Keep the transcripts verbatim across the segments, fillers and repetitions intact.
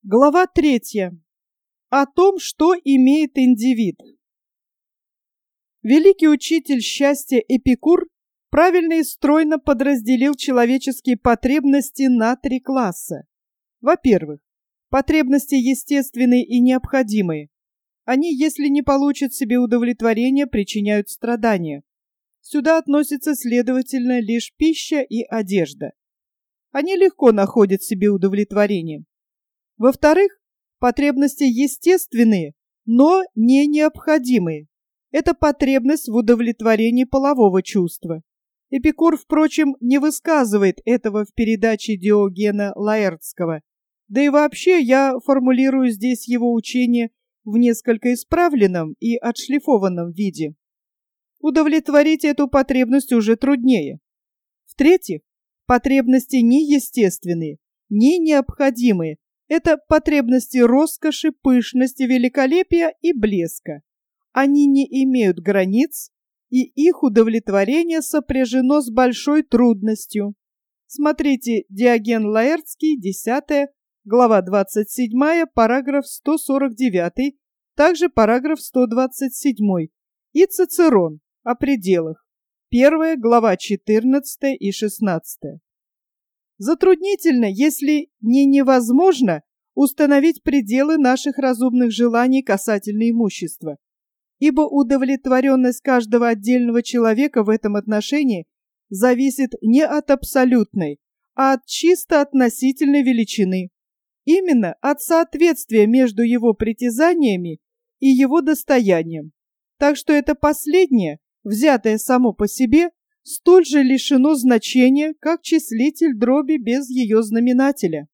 Глава третья. О том, что имеет индивид. Великий учитель счастья Эпикур правильно и стройно подразделил человеческие потребности на три класса. Во-первых, потребности естественные и необходимые. Они, если не получат себе удовлетворения, причиняют страдания. Сюда относятся, следовательно, лишь пища и одежда. Они легко находят себе удовлетворение. Во-вторых, потребности естественные, но не необходимые. Это потребность в удовлетворении полового чувства. Эпикур, впрочем, не высказывает этого в передаче Диогена Лаэртского. Да и вообще я формулирую здесь его учение в несколько исправленном и отшлифованном виде. Удовлетворить эту потребность уже труднее. В-третьих, потребности не естественные, не необходимые. Это потребности роскоши, пышности, великолепия и блеска. Они не имеют границ, и их удовлетворение сопряжено с большой трудностью. Смотрите Диоген Лаэртский, десятая, глава двадцать седьмая, параграф сто сорок девятый, также параграф сто двадцать седьмой, и Цицерон о пределах, первая, глава четырнадцатая и шестнадцатая. Затруднительно, если не невозможно, установить пределы наших разумных желаний касательно имущества, ибо удовлетворенность каждого отдельного человека в этом отношении зависит не от абсолютной, а от чисто относительной величины, именно от соответствия между его притязаниями и его достоянием. Так что это последнее, взятое само по себе, столь же лишено значения, как числитель дроби без ее знаменателя.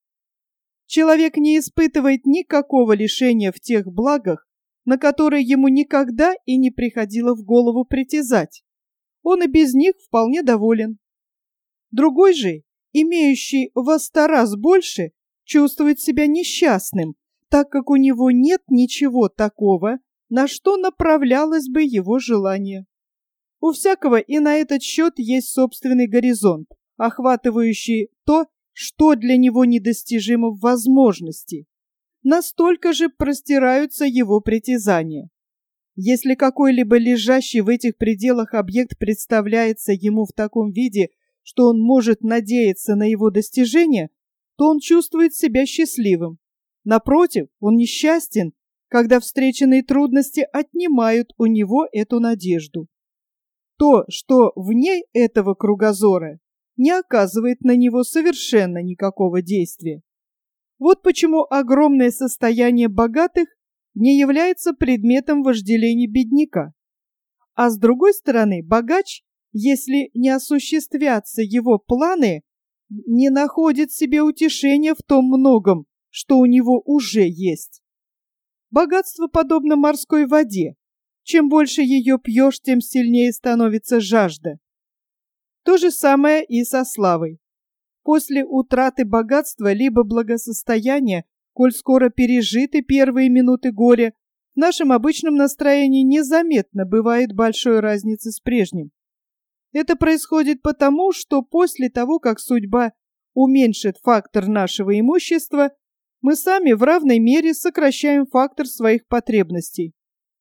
Человек не испытывает никакого лишения в тех благах, на которые ему никогда и не приходило в голову притязать. Он и без них вполне доволен. Другой же, имеющий во сто раз больше, чувствует себя несчастным, так как у него нет ничего такого, на что направлялось бы его желание. У всякого и на этот счет есть собственный горизонт, охватывающий то, что для него недостижимо в возможности. Настолько же простираются его притязания. Если какой-либо лежащий в этих пределах объект представляется ему в таком виде, что он может надеяться на его достижение, то он чувствует себя счастливым. Напротив, он несчастен, когда встреченные трудности отнимают у него эту надежду. То, что вне этого кругозора, не оказывает на него совершенно никакого действия. Вот почему огромное состояние богатых не является предметом вожделения бедняка. А с другой стороны, богач, если не осуществятся его планы, не находит себе утешения в том многом, что у него уже есть. Богатство подобно морской воде. Чем больше ее пьешь, тем сильнее становится жажда. То же самое и со славой. После утраты богатства либо благосостояния, коль скоро пережиты первые минуты горя, в нашем обычном настроении незаметно бывает большой разницы с прежним. Это происходит потому, что после того, как судьба уменьшит фактор нашего имущества, мы сами в равной мере сокращаем фактор своих потребностей.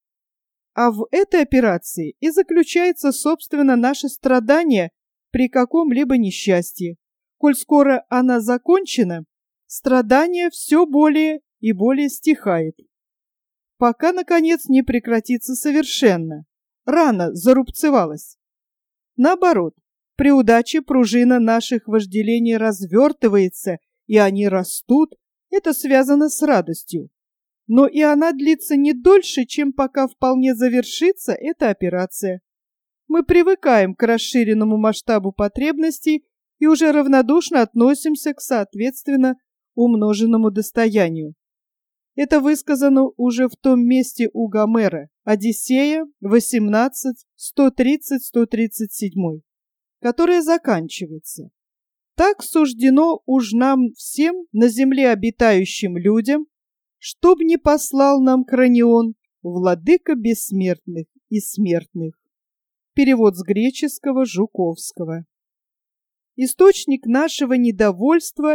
А в этой операции и заключается, собственно, наше страдание при каком-либо несчастье. Коль скоро она закончена, страдание все более и более стихает, пока, наконец, не прекратится совершенно. Рана зарубцевалась. Наоборот, при удаче пружина наших вожделений развертывается, и они растут. Это связано с радостью. Но и она длится не дольше, чем пока вполне завершится эта операция. Мы привыкаем к расширенному масштабу потребностей и уже равнодушно относимся к соответственно умноженному достоянию. Это высказано уже в том месте у Гомера, Одиссея восемнадцать, сто тридцать — сто тридцать семь, которое заканчивается. Так суждено уж нам всем, на земле обитающим людям, чтоб не послал нам Кранион, владыка бессмертных и смертных. Перевод с греческого Жуковского. Источник нашего недовольства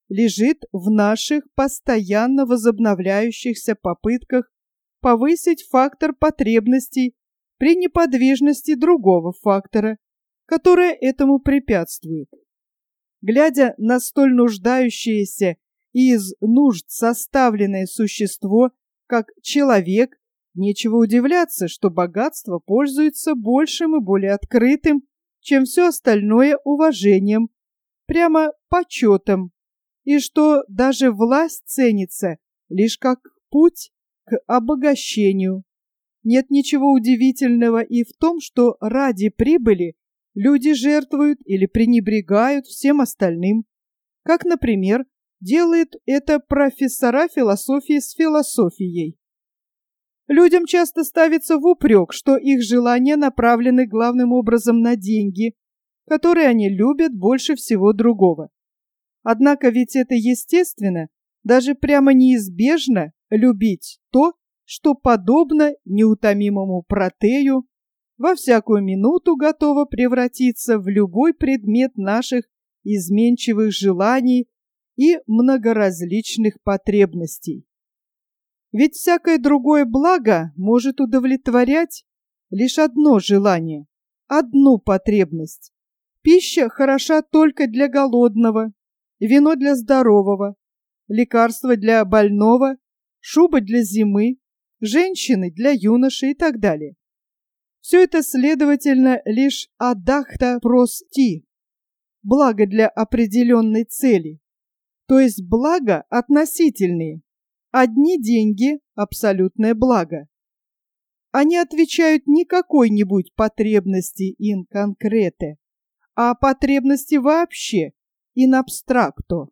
лежит в наших постоянно возобновляющихся попытках повысить фактор потребностей при неподвижности другого фактора, которое этому препятствует. Глядя на столь нуждающееся и из нужд составленное существо, как человек, нечего удивляться, что богатство пользуется большим и более открытым, чем все остальное, уважением, прямо почетом, и что даже власть ценится лишь как путь к обогащению. Нет ничего удивительного и в том, что ради прибыли люди жертвуют или пренебрегают всем остальным, как, например, делают это профессора философии с философией. Людям часто ставится в упрек, что их желания направлены главным образом на деньги, которые они любят больше всего другого. Однако ведь это естественно, даже прямо неизбежно любить то, что подобно неутомимому Протею во всякую минуту готово превратиться в любой предмет наших изменчивых желаний и многоразличных потребностей. Ведь всякое другое благо может удовлетворять лишь одно желание, одну потребность. Пища хороша только для голодного, вино для здорового, лекарство для больного, шуба для зимы, женщины для юноши и так далее. Все это, следовательно, лишь адахта прости, благо для определенной цели, то есть благо относительные. Одни деньги – абсолютное благо. Они отвечают не какой-нибудь потребности in concrete, а потребности вообще in abstracto.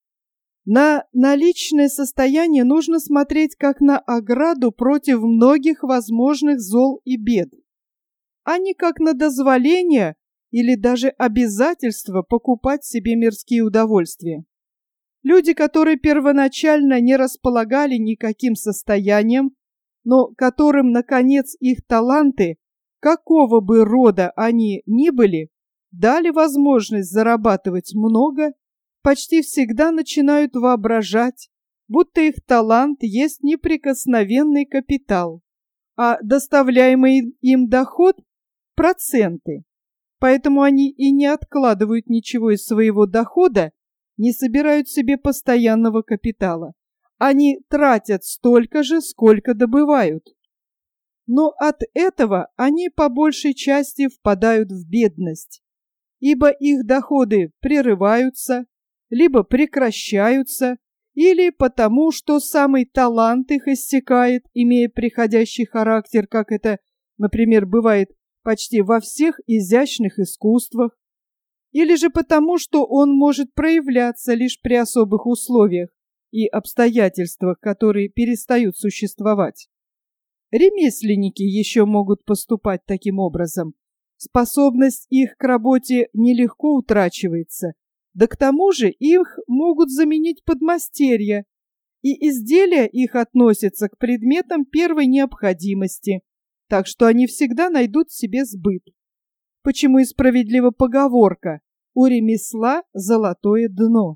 На наличное состояние нужно смотреть как на ограду против многих возможных зол и бед, а не как на дозволение или даже обязательство покупать себе мирские удовольствия. Люди, которые первоначально не располагали никаким состоянием, но которым, наконец, их таланты, какого бы рода они ни были, дали возможность зарабатывать много, почти всегда начинают воображать, будто их талант есть неприкосновенный капитал, а доставляемый им доход – проценты. Поэтому они и не откладывают ничего из своего дохода, не собирают себе постоянного капитала. Они тратят столько же, сколько добывают. Но от этого они по большей части впадают в бедность, ибо их доходы прерываются, либо прекращаются, или потому, что самый талант их иссякает, имея приходящий характер, как это, например, бывает почти во всех изящных искусствах, или же потому, что он может проявляться лишь при особых условиях и обстоятельствах, которые перестают существовать. Ремесленники еще могут поступать таким образом. Способность их к работе нелегко утрачивается, да к тому же их могут заменить подмастерья, и изделия их относятся к предметам первой необходимости, так что они всегда найдут себе сбыт. Почему и справедлива поговорка «у ремесла золотое дно».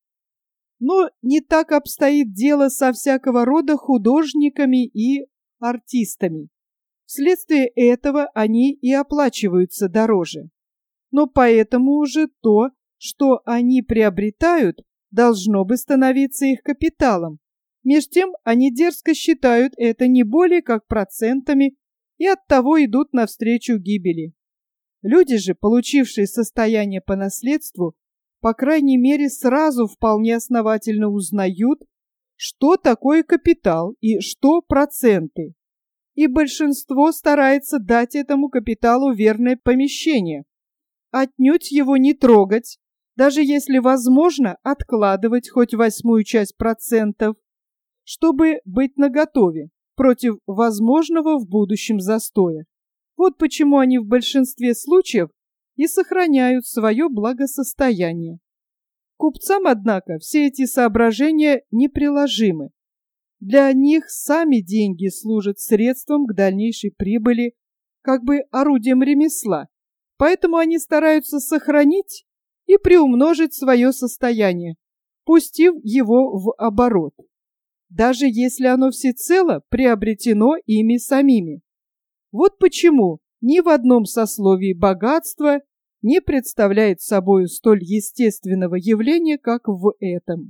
Но не так обстоит дело со всякого рода художниками и артистами. Вследствие этого они и оплачиваются дороже. Но поэтому уже то, что они приобретают, должно бы становиться их капиталом. Меж тем они дерзко считают это не более как процентами и оттого идут навстречу гибели. Люди же, получившие состояние по наследству, по крайней мере, сразу вполне основательно узнают, что такое капитал и что проценты. И большинство старается дать этому капиталу верное помещение, отнюдь его не трогать, даже если возможно откладывать хоть восьмую часть процентов, чтобы быть наготове против возможного в будущем застоя. Вот почему они в большинстве случаев и сохраняют свое благосостояние. Купцам, однако, все эти соображения неприложимы. Для них сами деньги служат средством к дальнейшей прибыли, как бы орудием ремесла, поэтому они стараются сохранить и приумножить свое состояние, пустив его в оборот, даже если оно всецело приобретено ими самими. Вот почему ни в одном сословии богатство не представляет собой столь естественного явления, как в этом.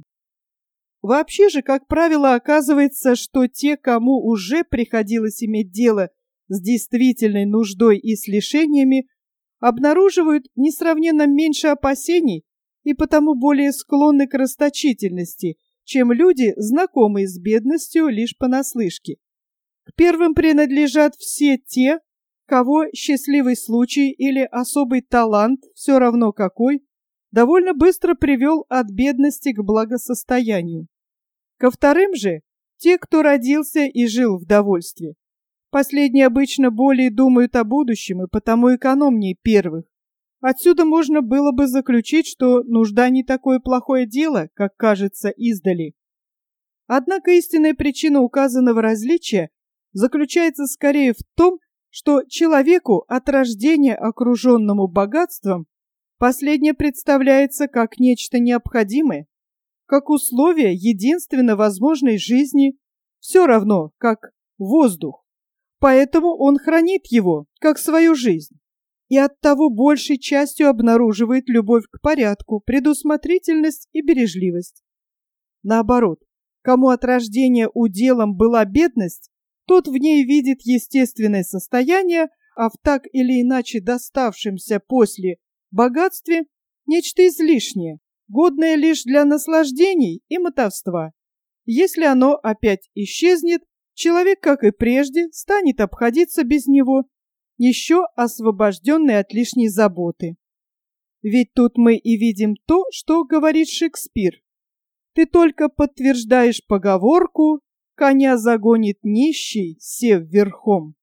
Вообще же, как правило, оказывается, что те, кому уже приходилось иметь дело с действительной нуждой и с лишениями, обнаруживают несравненно меньше опасений и потому более склонны к расточительности, чем люди, знакомые с бедностью лишь понаслышке. К первым принадлежат все те, кого счастливый случай или особый талант, все равно какой, довольно быстро привел от бедности к благосостоянию. Ко вторым же те, кто родился и жил в довольстве. Последние обычно более думают о будущем и потому экономнее первых. Отсюда можно было бы заключить, что нужда не такое плохое дело, как кажется издали. Однако истинная причина указанного различия заключается скорее в том, что человеку от рождения, окруженному богатством, последнее представляется как нечто необходимое, как условие единственно возможной жизни, все равно, как воздух. Поэтому он хранит его, как свою жизнь, и оттого большей частью обнаруживает любовь к порядку, предусмотрительность и бережливость. Наоборот, кому от рождения уделом была бедность, тот в ней видит естественное состояние, а в так или иначе доставшемся после богатстве нечто излишнее, годное лишь для наслаждений и мотовства. Если оно опять исчезнет, человек, как и прежде, станет обходиться без него, еще освобожденный от лишней заботы. Ведь тут мы и видим то, что говорит Шекспир. Ты только подтверждаешь поговорку «коня загонит нищий, сев верхом».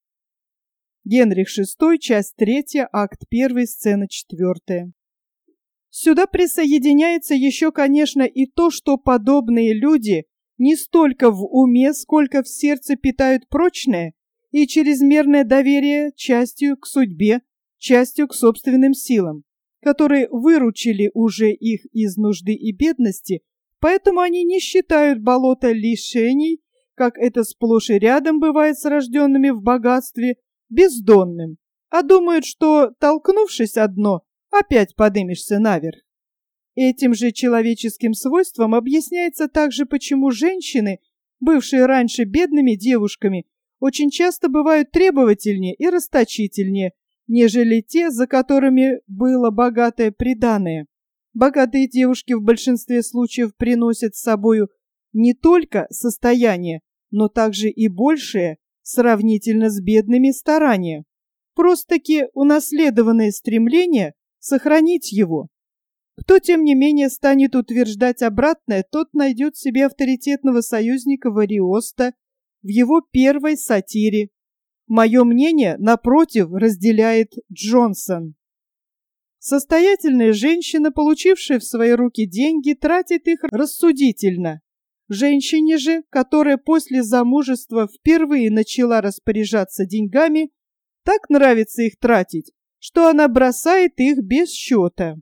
Генрих шестой, часть третья, акт первый, сцена четвертая. Сюда присоединяется еще, конечно, и то, что подобные люди не столько в уме, сколько в сердце питают прочное и чрезмерное доверие частью к судьбе, частью к собственным силам, которые выручили уже их из нужды и бедности, поэтому они не считают болото лишений, как это сплошь и рядом бывает с рожденными в богатстве, бездонным, а думают, что, толкнувшись о дно, опять подымешься наверх. Этим же человеческим свойством объясняется также, почему женщины, бывшие раньше бедными девушками, очень часто бывают требовательнее и расточительнее, нежели те, за которыми было богатое приданое. Богатые девушки в большинстве случаев приносят с собою не только состояние, но также и большее, сравнительно с бедными, старания. Просто-таки унаследованное стремление сохранить его. Кто, тем не менее, станет утверждать обратное, тот найдет себе авторитетного союзника в Ариоста в его первой сатире. Мое мнение, напротив, разделяет Джонсон. Состоятельная женщина, получившая в свои руки деньги, тратит их рассудительно. Женщине же, которая после замужества впервые начала распоряжаться деньгами, так нравится их тратить, что она бросает их без счета.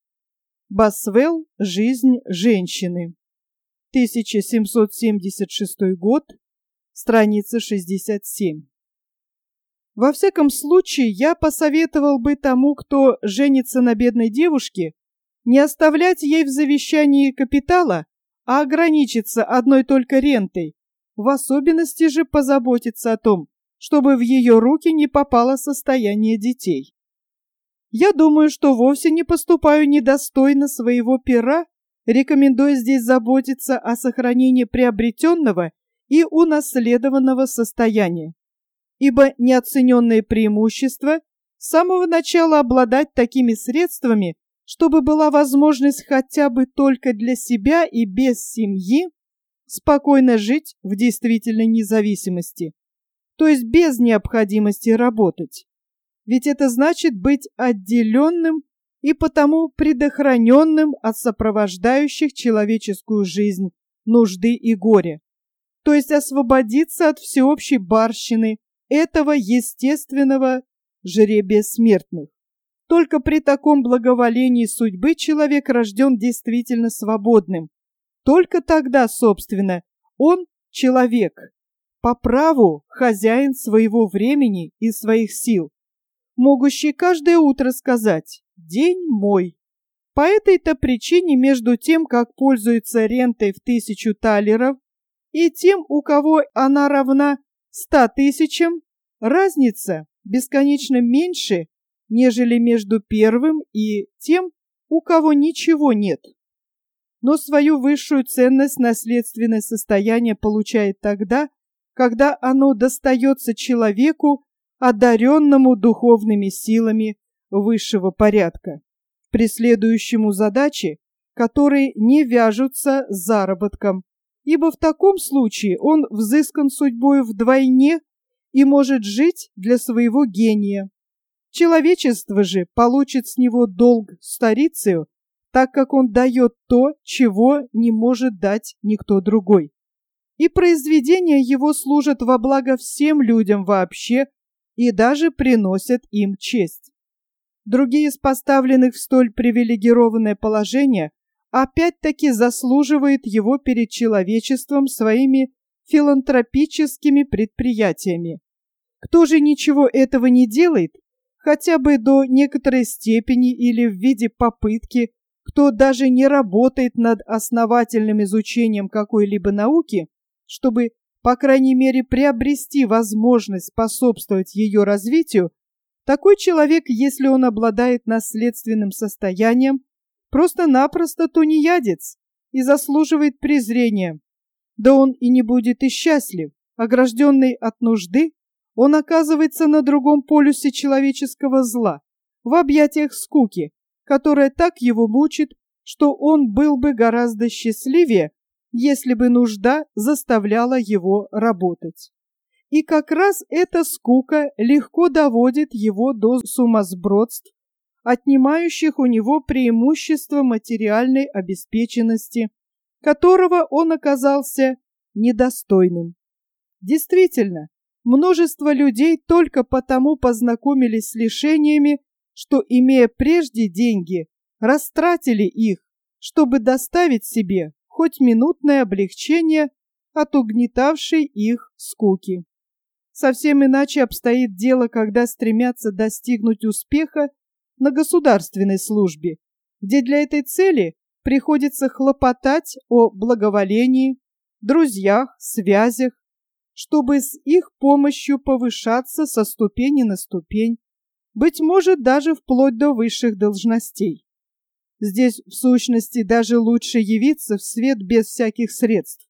Босвелл. Жизнь женщины. тысяча семьсот семьдесят шестой год. Страница шестьдесят семь. Во всяком случае, я посоветовал бы тому, кто женится на бедной девушке, не оставлять ей в завещании капитала, а ограничиться одной только рентой, в особенности же позаботиться о том, чтобы в ее руки не попало состояние детей. Я думаю, что вовсе не поступаю недостойно своего пера, рекомендуя здесь заботиться о сохранении приобретенного и унаследованного состояния, ибо неоцененное преимущество с самого начала обладать такими средствами, чтобы была возможность хотя бы только для себя и без семьи спокойно жить в действительной независимости, то есть без необходимости работать. Ведь это значит быть отделенным и потому предохраненным от сопровождающих человеческую жизнь нужды и горя, то есть освободиться от всеобщей барщины, этого естественного жребия смертных. Только при таком благоволении судьбы человек рожден действительно свободным, только тогда, собственно, он человек, по праву хозяин своего времени и своих сил, могущий каждое утро сказать «день мой». По этой-то причине между тем, как пользуется рентой в тысячу талеров, и тем, у кого она равна ста тысячам, разница бесконечно меньше, нежели между первым и тем, у кого ничего нет. Но свою высшую ценность наследственное состояние получает тогда, когда оно достается человеку, одаренному духовными силами высшего порядка, преследующему задачи, которые не вяжутся с заработком, ибо в таком случае он взыскан судьбой вдвойне и может жить для своего гения. Человечество же получит с него долг старицею, так как он дает то, чего не может дать никто другой. И произведения его служат во благо всем людям вообще и даже приносят им честь. Другие из поставленных в столь привилегированное положение опять-таки заслуживают его перед человечеством своими филантропическими предприятиями. Кто же ничего этого не делает, хотя бы до некоторой степени или в виде попытки, кто даже не работает над основательным изучением какой-либо науки, чтобы, по крайней мере, приобрести возможность способствовать ее развитию, такой человек, если он обладает наследственным состоянием, просто-напросто тунеядец и заслуживает презрения. Да он и не будет и счастлив. Огражденный от нужды, он оказывается на другом полюсе человеческого зла, в объятиях скуки, которая так его мучит, что он был бы гораздо счастливее, если бы нужда заставляла его работать. И как раз эта скука легко доводит его до сумасбродств, отнимающих у него преимущество материальной обеспеченности, которого он оказался недостойным. Действительно, множество людей только потому познакомились с лишениями, что, имея прежде деньги, растратили их, чтобы доставить себе хоть минутное облегчение от угнетавшей их скуки. Совсем иначе обстоит дело, когда стремятся достигнуть успеха на государственной службе, где для этой цели приходится хлопотать о благоволении, друзьях, связях, чтобы с их помощью повышаться со ступени на ступень, быть может, даже вплоть до высших должностей. Здесь, в сущности, даже лучше явиться в свет без всяких средств.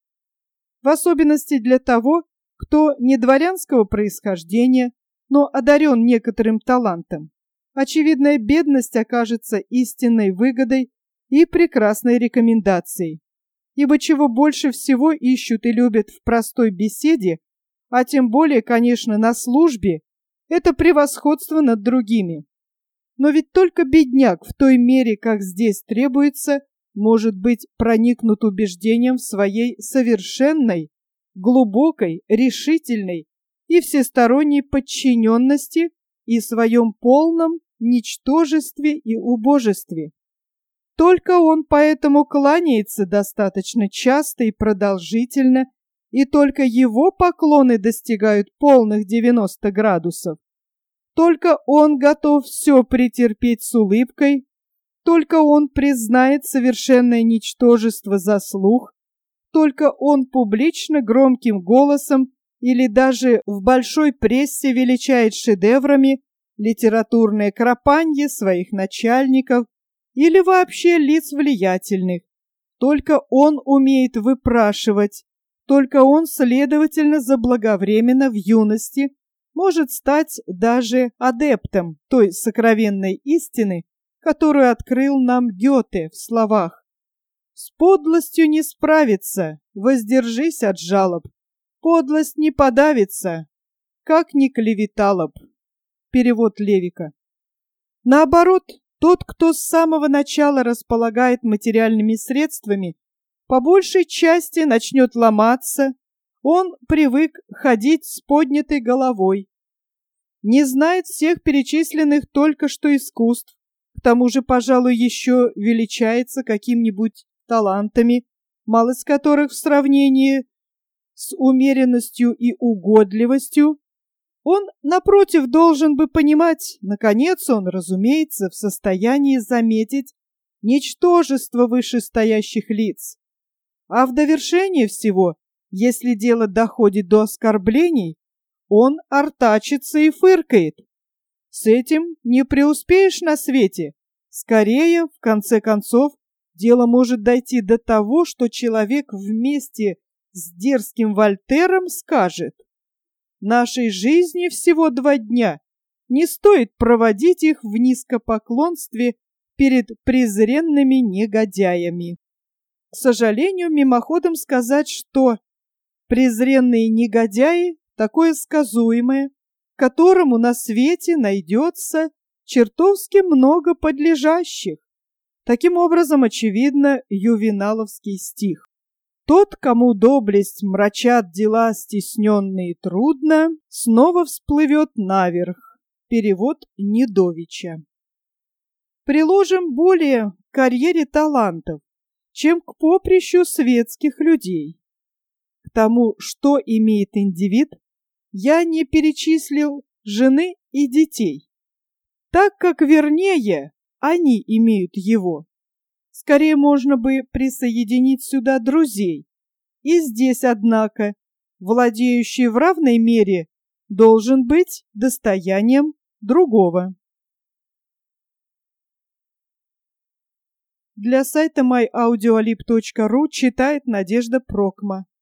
В особенности для того, кто не дворянского происхождения, но одарен некоторым талантом. Очевидная бедность окажется истинной выгодой и прекрасной рекомендацией. Ибо чего больше всего ищут и любят в простой беседе, а тем более, конечно, на службе, это превосходство над другими. Но ведь только бедняк в той мере, как здесь требуется, может быть проникнут убеждением в своей совершенной, глубокой, решительной и всесторонней подчиненности и своем полном ничтожестве и убожестве. Только он поэтому кланяется достаточно часто и продолжительно, и только его поклоны достигают полных девяноста градусов. Только он готов все претерпеть с улыбкой, только он признает совершенное ничтожество заслуг, только он публично громким голосом или даже в большой прессе величает шедеврами литературное кропанье своих начальников или вообще лиц влиятельных. Только он умеет выпрашивать, только он, следовательно, заблаговременно в юности может стать даже адептом той сокровенной истины, которую открыл нам Гёте в словах: «С подлостью не справиться, воздержись от жалоб, подлость не подавится, как ни клеветала б». Перевод Левика. Наоборот, тот, кто с самого начала располагает материальными средствами, по большей части начнет ломаться, он привык ходить с поднятой головой, не знает всех перечисленных только что искусств, к тому же, пожалуй, еще величается какими-нибудь талантами, малость которых в сравнении с умеренностью и угодливостью, он, напротив, должен бы понимать, наконец он, разумеется, в состоянии заметить ничтожество вышестоящих лиц. А в довершение всего, если дело доходит до оскорблений, он артачится и фыркает. С этим не преуспеешь на свете. Скорее, в конце концов, дело может дойти до того, что человек вместе с дерзким Вольтером скажет: «Нашей жизни всего два дня, не стоит проводить их в низкопоклонстве перед презренными негодяями». К сожалению, мимоходом сказать, что презренные негодяи – такое сказуемое, которому на свете найдется чертовски много подлежащих. Таким образом, очевидно, ювеналовский стих: «Тот, кому доблесть мрачат дела стесненные трудно, снова всплывет наверх». Перевод Недовича. Приложим более к карьере талантов, чем к поприщу светских людей. К тому, что имеет индивид, я не перечислил жены и детей, так как вернее они имеют его. Скорее можно бы присоединить сюда друзей. И здесь, однако, владеющий в равной мере должен быть достоянием другого. Для сайта май аудиолиб точка ру читает Надежда Прокма.